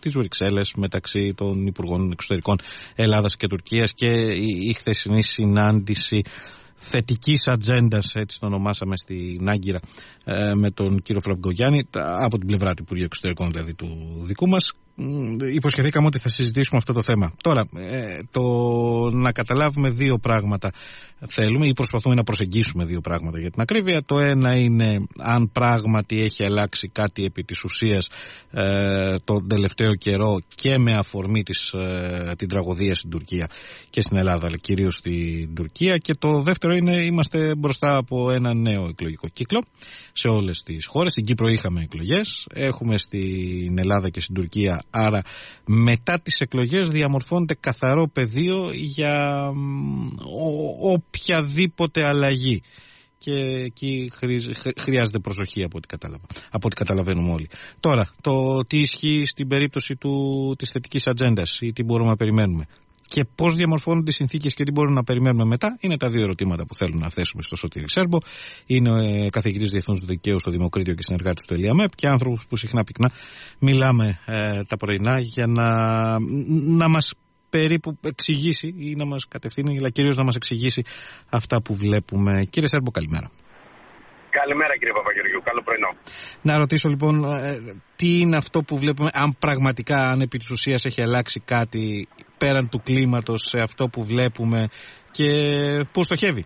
στις Βρυξέλλες μεταξύ των Υπουργών Εξωτερικών Ελλάδας και Τουρκίας και η χθεσινή συνάντηση θετικής ατζέντας, έτσι το ονομάσαμε στην Άγκυρα, με τον κύριο Φραγκογιάννη, από την πλευρά του Υπουργείου Εξωτερικών, δηλαδή του δικού μας. Υποσχεθήκαμε ότι θα συζητήσουμε αυτό το θέμα. Τώρα, το να καταλάβουμε δύο πράγματα θέλουμε ή προσπαθούμε να προσεγγίσουμε δύο πράγματα για την ακρίβεια. Το ένα είναι αν πράγματι έχει αλλάξει κάτι επί της ουσίας τον τελευταίο καιρό και με αφορμή την τραγωδία στην Τουρκία και στην Ελλάδα, αλλά κυρίως στην Τουρκία. Και το δεύτερο είναι είμαστε μπροστά από ένα νέο εκλογικό κύκλο σε όλες τις χώρες. Στην Κύπρο είχαμε εκλογές, έχουμε στην Ελλάδα και στην Τουρκία. Άρα μετά τις εκλογές διαμορφώνεται καθαρό πεδίο για οποιαδήποτε αλλαγή και εκεί χρειάζεται προσοχή από ό,τι καταλαβαίνουμε όλοι. Τώρα, το τι ισχύει στην περίπτωση της θετικής ατζέντας ή τι μπορούμε να περιμένουμε και πώς διαμορφώνονται οι συνθήκες και τι μπορούμε να περιμένουμε μετά, είναι τα δύο ερωτήματα που θέλουν να θέσουμε στο Σωτήρη Σέρμπο. Είναι καθηγητής Διεθνούς Δικαίου στο Δημοκρίτιο και συνεργάτης του ΕΛΙΑΜΕΠ και άνθρωπος που συχνά πυκνά μιλάμε τα πρωινά για να μας περίπου εξηγήσει ή να μας κατευθύνει, αλλά κυρίως να μας εξηγήσει αυτά που βλέπουμε. Κύριε Σέρμπο, καλημέρα. Καλημέρα κύριε Παπαγεωργίου, καλό πρωινό. Να ρωτήσω λοιπόν τι είναι αυτό που βλέπουμε, αν πραγματικά, αν επί της ουσίας έχει αλλάξει κάτι πέραν του κλίματος σε αυτό που βλέπουμε και πού στοχεύει.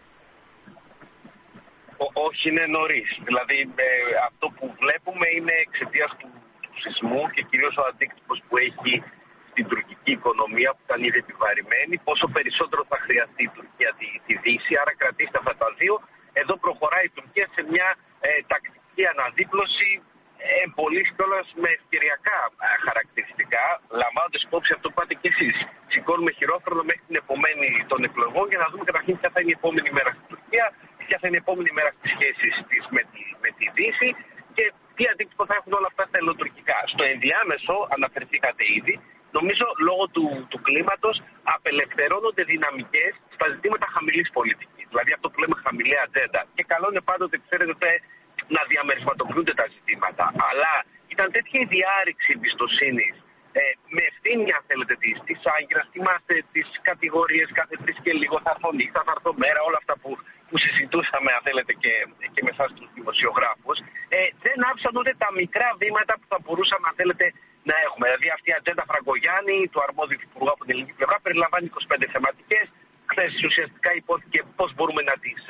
Όχι, είναι νωρίς. Δηλαδή αυτό που βλέπουμε είναι εξαιτίας του σεισμού και κυρίως ο αντίκτυπος που έχει στην τουρκική οικονομία που ήταν ήδη επιβαρημένη. Πόσο περισσότερο θα χρειαστεί η Τουρκία τη Δύση, άρα κρατήστε αυτά τα δύο. Εδώ προχωράει η Τουρκία σε μια τακτική αναδίπλωση, πολύ κιόλας με ευκαιριακά χαρακτηριστικά, λαμβάνοντας υπόψη αυτό που πάτε κι εσείς. Σηκώνουμε χειρόφρονο μέχρι την επομένη των εκλογών για να δούμε καταρχήν ποια θα είναι η επόμενη μέρα στην Τουρκία, ποια θα είναι η επόμενη μέρα στις σχέσεις της με τη Δύση και τι αντίκτυπο θα έχουν όλα αυτά στα ελληνοτουρκικά. Στο ενδιάμεσο, αναφερθήκατε ήδη, νομίζω λόγω του κλίματος απελευθερώνονται δυναμικές στα ζητήματα χαμηλής πολιτικής. Δηλαδή αυτό που λέμε χαμηλή ατζέντα. Και καλό είναι πάντοτε, ξέρετε, να διαμερισματοποιούνται τα ζητήματα. Αλλά ήταν τέτοια η διάρρηξη εμπιστοσύνης με ευθύνη, αν θέλετε, της Άγκυρας. Θυμάστε τις κατηγορίες κάθε τρεις και λίγο, θα έρθω νύχτα, θα έρθω μέρα, όλα αυτά που συζητούσαμε, αν θέλετε, και με εσάς τους δημοσιογράφους. Δεν άφησαν ούτε τα μικρά βήματα που θα μπορούσαμε, αν θέλετε, να έχουμε. Δηλαδή αυτή η ατζέντα Φραγκογιάννη, του αρμόδιου υπουργού από την ελληνική πλευρά, περιλαμβάνει 25 θεματικές. Χθες ουσιαστικά υπόθηκε πώς μπορούμε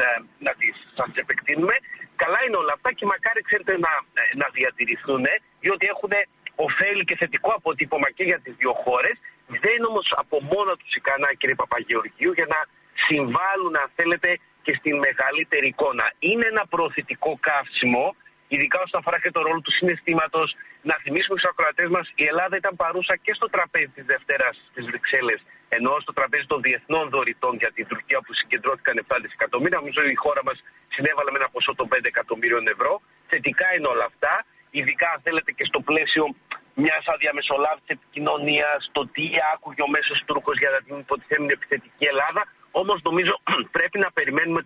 να τις σας επεκτείνουμε. Καλά είναι όλα αυτά και μακάρι, ξέρετε, να διατηρηθούν, διότι έχουν ωφέλη και θετικό αποτύπωμα και για τις δύο χώρες. Δεν είναι όμως από μόνα τους ικανά, κύριε Παπαγεωργίου, για να συμβάλλουν, αν θέλετε, και στην μεγαλύτερη εικόνα. Είναι ένα προωθητικό καύσιμο, ειδικά όσον αφορά και το ρόλο του συναισθήματος. Να θυμίσουμε στους ακροατές μας, η Ελλάδα ήταν παρούσα και στο τραπέζι της Δευτέρας στις Βρυξέλλες, ενώ στο τραπέζι των διεθνών δωρητών για την Τουρκία που συγκεντρώθηκαν 7 δισεκατομμύρια. Νομίζω η χώρα μας συνέβαλε με ένα ποσό των 5 εκατομμύριων ευρώ. Θετικά είναι όλα αυτά, ειδικά αν θέλετε και στο πλαίσιο μιας αδιαμεσολάβητης επικοινωνίας, το τι άκουγε ο μέσος Τούρκος για την υποτιθέμενη επιθετική Ελλάδα. Όμως νομίζω πρέπει να περιμένουμε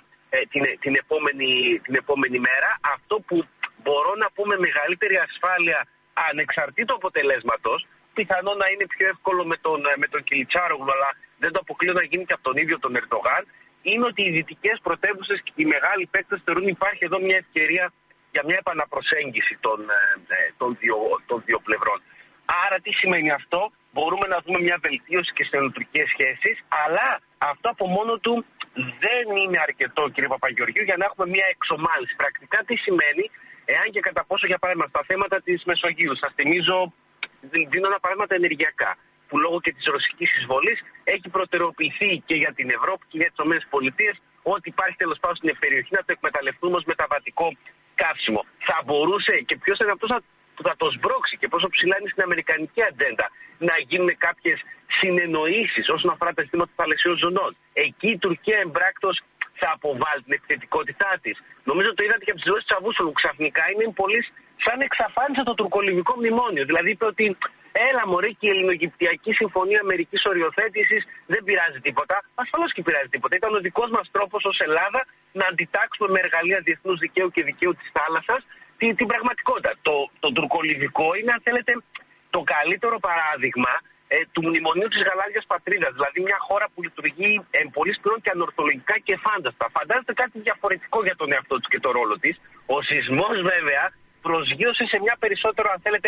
την επόμενη μέρα. Αυτό που μπορώ να πούμε μεγαλύτερη ασφάλεια ανεξαρτήτου αποτελέσματος, πιθανό να είναι πιο εύκολο με τον Κιλιτσάρογλου, αλλά δεν το αποκλείω να γίνει και από τον ίδιο τον Ερντογάν, είναι ότι οι δυτικές πρωτεύουσες και οι μεγάλοι παίκτες θεωρούν υπάρχει εδώ μια ευκαιρία για μια επαναπροσέγγιση των δύο πλευρών. Άρα τι σημαίνει αυτό? Μπορούμε να δούμε μια βελτίωση και στις ελληνοτουρκικές σχέσεις, αλλά αυτό από μόνο του δεν είναι αρκετό, κύριε Παπαγεωργίου, για να έχουμε μια εξομάλυνση. Πρακτικά τι σημαίνει, εάν και κατά πόσο, για παράδειγμα, στα θέματα της Μεσογείου, σας θυμίζω, δίνω ένα παράδειγμα τα ενεργειακά, που λόγω και της ρωσικής εισβολής έχει προτεραιοποιηθεί και για την Ευρώπη και για τις ΗΠΑ ότι υπάρχει τέλος πάντων στην περιοχή να το εκμεταλλευτούμε ως μεταβατικό καύσιμο. Θα μπορούσε, και ποιος είναι αυτός που θα το σμπρώξει και πόσο ψηλά είναι στην αμερικανική ατζέντα, να γίνουν κάποιες συνεννοήσεις όσον αφορά τα ζητήματα των θαλασσιών ζωνών. Εκεί η Τουρκία εμπράκτος θα αποβάλει την επιθετικότητά της. Νομίζω το είδατε και από τις δηλώσεις του Τσαβούσογλου. Ξαφνικά είναι πολύ σαν εξαφάνισε το τουρκολιβικό μνημόνιο. Δηλαδή είπε ότι έλα μωρέ, και η Ελληνογυπτιακή Συμφωνία Μερικής Οριοθέτησης δεν πειράζει τίποτα. Ασφαλώς και πειράζει τίποτα. Ήταν ο δικός μας τρόπος ως Ελλάδα να αντιτάξουμε με εργαλεία διεθνούς δικαίου και δικαίου της θάλασσας την πραγματικότητα. Το τουρκολιβικό είναι, αν θέλετε, το καλύτερο παράδειγμα του μνημονίου της γαλάζιας πατρίδας. Δηλαδή μια χώρα που λειτουργεί πολύ σπουδαίων και ανορθολογικά και φάνταστα. Φαντάζεται κάτι διαφορετικό για τον εαυτό της και το ρόλο της. Ο σεισμός βέβαια προσγείωσε σε μια περισσότερο, αν θέλετε,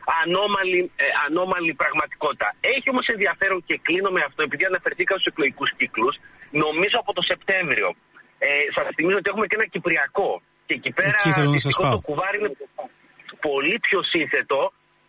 ανώμαλη πραγματικότητα. Έχει όμως ενδιαφέρον, και κλείνω με αυτό, επειδή αναφερθήκα στους εκλογικούς κύκλους, νομίζω από το Σεπτέμβριο. Σας θυμίζω ότι έχουμε και ένα Κυπριακό. Και εκεί πέρα το κουβάρι είναι πολύ πιο σύνθετο.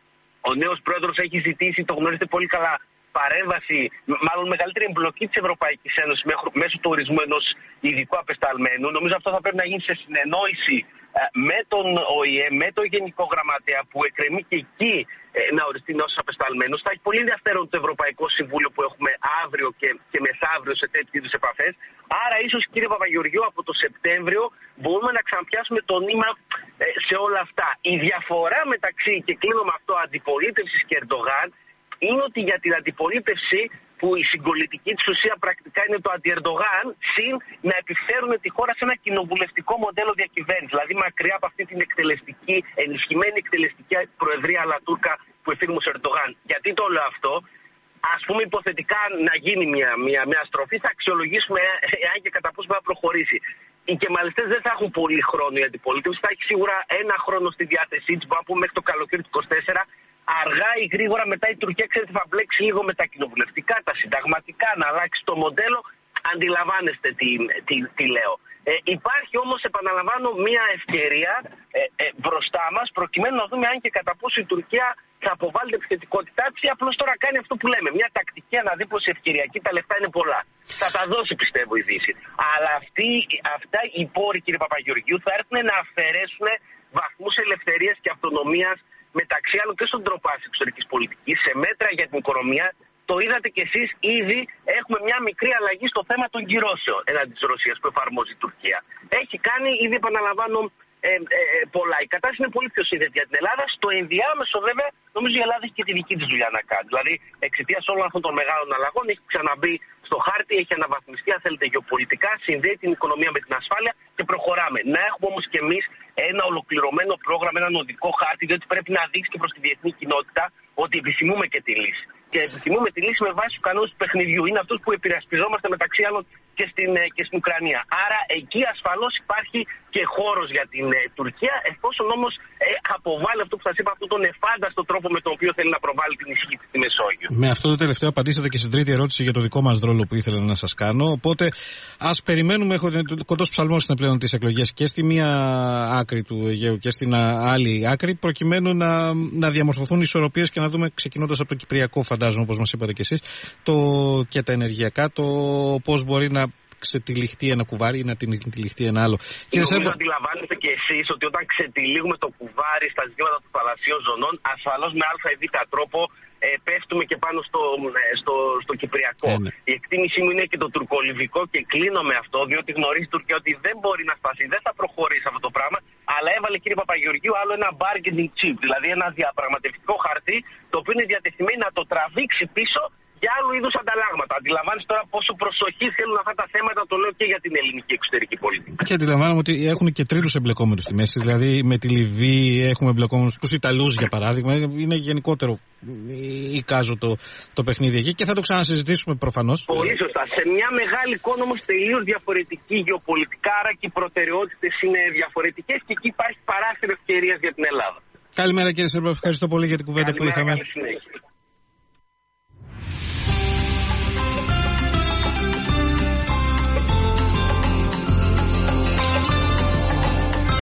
Ο νέος πρόεδρος έχει ζητήσει, το γνωρίζετε πολύ καλά, παρέμβαση, μάλλον μεγαλύτερη εμπλοκή της Ευρωπαϊκής Ένωσης μέσω του ορισμού ενός ειδικού απεσταλμένου. Νομίζω αυτό θα πρέπει να γίνει σε συνεννόηση με τον ΟΗΕ, με τον Γενικό Γραμματέα, που εκκρεμεί και εκεί να οριστεί ως απεσταλμένος. Θα έχει πολύ ενδιαφέρον το Ευρωπαϊκό Συμβούλιο που έχουμε αύριο και μεθαύριο σε τέτοιου είδους επαφές. Άρα, ίσως, κύριε Παπαγεωργίου, από το Σεπτέμβριο μπορούμε να ξαναπιάσουμε το νήμα σε όλα αυτά. Η διαφορά μεταξύ, και κλείνω με αυτό, αντιπολίτευσης και Ερντογάν, είναι ότι για την αντιπολίτευση, που η συγκολητική της ουσία πρακτικά είναι το αντι-Ερντογάν, συν να επιφέρουν τη χώρα σε ένα κοινοβουλευτικό μοντέλο διακυβέρνησης. Δηλαδή μακριά από αυτή την ενισχυμένη εκτελεστική προεδρία Αλατούρκα που εφήρμοσε ο Ερντογάν. Γιατί το λέω αυτό? Ας πούμε, υποθετικά να γίνει μια στροφή, θα αξιολογήσουμε εάν και κατά πόσο θα προχωρήσει. Οι κεμαλιστές δεν θα έχουν πολύ χρόνο η αντιπολίτευση, θα έχει σίγουρα ένα χρόνο στη διάθεσή της, μπορούμε να πούμε μέχρι το καλοκαίρι του 2024. Αργά ή γρήγορα μετά η Τουρκία, ξέρετε, θα μπλέξει λίγο με τα κοινοβουλευτικά, τα συνταγματικά, να αλλάξει το μοντέλο. Αντιλαμβάνεστε τι λέω. Υπάρχει όμως, επαναλαμβάνω, μια ευκαιρία μπροστά μας, προκειμένου να δούμε αν και κατά πόσο η Τουρκία θα αποβάλει την επιθετικότητά της, ή απλώς τώρα κάνει αυτό που λέμε. Μια τακτική αναδίπλωση ευκαιριακή, τα λεφτά είναι πολλά. Θα τα δώσει, πιστεύω, η Δύση. Αλλά αυτά οι πόροι, κύριε Παπαγεωργίου, θα έρθουν να αφαιρέσουν βαθμούς ελευθερίας και αυτονομίας, μεταξύ άλλων και στον τρόπο εξωτερικής πολιτικής, σε μέτρα για την οικονομία. Το είδατε κι εσείς, ήδη έχουμε μια μικρή αλλαγή στο θέμα των κυρώσεων έναντι της Ρωσίας που εφαρμόζει η Τουρκία. Έχει κάνει, ήδη επαναλαμβάνω, πολλά. Η κατάσταση είναι πολύ πιο σύνδετη για την Ελλάδα. Στο ενδιάμεσο, βέβαια, νομίζω η Ελλάδα έχει και τη δική της δουλειά να κάνει. Δηλαδή, εξαιτίας όλων αυτών των μεγάλων αλλαγών, έχει ξαναμπεί στο χάρτη, έχει αναβαθμιστεί, αν θέλετε, γεωπολιτικά, συνδέει την οικονομία με την ασφάλεια και προχωράμε. Να έχουμε όμως και εμείς ένα ολοκληρωμένο πρόγραμμα, έναν οδικό χάρτη, διότι πρέπει να δείξει και προς τη διεθνή κοινότητα ότι επιθυμούμε και τη λύση. Και επιθυμούμε τη λύση με βάση τους κανόνες του παιχνιδιού. Είναι αυτούς που επηρεασπιζόμαστε μεταξύ άλλων και στην Ουκρανία. Άρα εκεί ασφαλώς υπάρχει και χώρος για την Τουρκία, εφόσον όμως αποβάλει αυτό που σας είπα, αυτόν τον εφάνταστο τρόπο με τον οποίο θέλει να προβάλλει την ισχύ της στη Μεσόγειο. Με αυτό το τελευταίο απαντήσατε και στην τρίτη ερώτηση για το δικό μας ρόλο που ήθελα να σας κάνω. Οπότε ας περιμένουμε. Κοντός ψαλμός είναι πλέον τις εκλογές και στη μία άκρη του Αιγαίου και στην άλλη άκρη, προκειμένου να διαμορφωθούν ισορροπίες και να δούμε, ξεκινώντας από το Κυπριακό, φαντάζομαι, όπως μας είπατε κι εσείς, και τα ενεργειακά, το πώς μπορεί να ξετυλιχτεί ένα κουβάρι ή να τυλιχτεί ένα άλλο. Νομίζω αντιλαμβάνεστε και εσείς ότι όταν ξετυλίγουμε το κουβάρι στα ζητήματα των θαλασσίων ζωνών, ασφαλώς με α ή β τρόπο πέφτουμε και πάνω στο Κυπριακό. Η εκτίμησή μου είναι και το τουρκολιβικό, και κλείνω με αυτό, διότι γνωρίζει η Τουρκία ότι δεν μπορεί να σπάσει, δεν θα προχωρήσει αυτό το πράγμα, αλλά έβαλε, κύριε Παπαγεωργίου, άλλο ένα bargaining chip, δηλαδή ένα διαπραγματευτικό χαρτί, το οποίο είναι διατεθειμένο να το τραβήξει πίσω για άλλου είδους ανταλλάγματα. Αντιλαμβάνεστε τώρα πόσο προσοχή θέλουν αυτά τα θέματα, το λέω και για την ελληνική εξωτερική πολιτική. Και αντιλαμβάνομαι ότι έχουν και τρίτους εμπλεκόμενους στη μέση. Δηλαδή με τη Λιβύη έχουμε εμπλεκόμενους, τους Ιταλούς για παράδειγμα. Είναι γενικότερο, εικάζω, το παιχνίδι εκεί, και θα το ξανασυζητήσουμε προφανώς. Πολύ σωστά. Σε μια μεγάλη εικόνα όμως τελείως διαφορετική γεωπολιτικά, άρα και οι προτεραιότητες είναι διαφορετικές, και εκεί υπάρχει παράθυρο ευκαιρίας για την Ελλάδα. Καλημέρα, κύριε Σέρμπα, ευχαριστώ πολύ για την κουβέντα που είχαμε. Καλή συνέχεια.